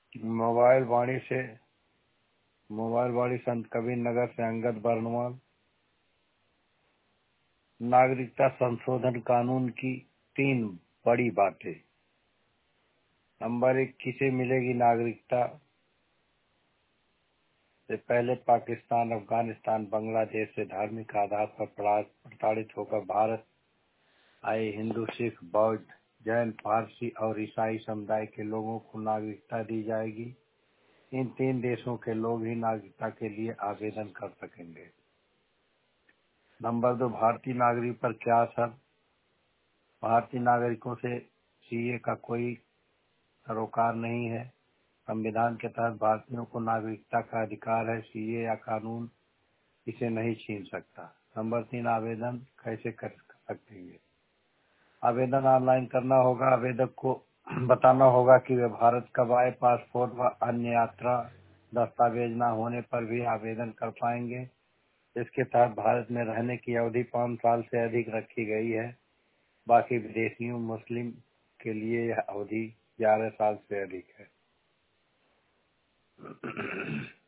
Mobile वाणी से संत कबीर नगर से अंगद बर्नवाल। नागरिकता संशोधन कानून की 3 बड़ी बातें। नंबर 1, किसे मिलेगी नागरिकता? से पहले पाकिस्तान, अफगानिस्तान, बांग्लादेश से धार्मिक आधार पर प्रताड़ित होकर भारत आए हिंदू, सिख, बौद्ध, जैन, पारसी और ईसाई समुदाय के लोगों को नागरिकता दी जाएगी। इन 3 देशों के लोग ही नागरिकता के लिए आवेदन कर सकेंगे। नंबर 2, भारतीय नागरिक पर क्या असर? भारतीय नागरिकों से सीए का कोई सरोकार नहीं है। संविधान के तहत भारतीयों को नागरिकता का अधिकार है। सीए या कानून इसे नहीं छीन सकता। नंबर 3, आवेदन कैसे कर सकते हैं? आवेदन ऑनलाइन करना होगा। आवेदक को बताना होगा कि वे भारत कब आए। पासपोर्ट व अन्य यात्रा दस्तावेज न होने पर भी आवेदन कर पाएंगे। इसके तहत भारत में रहने की अवधि 5 साल से अधिक रखी गई है। बाकी विदेशियों मुस्लिम के लिए यह अवधि 11 साल से अधिक है।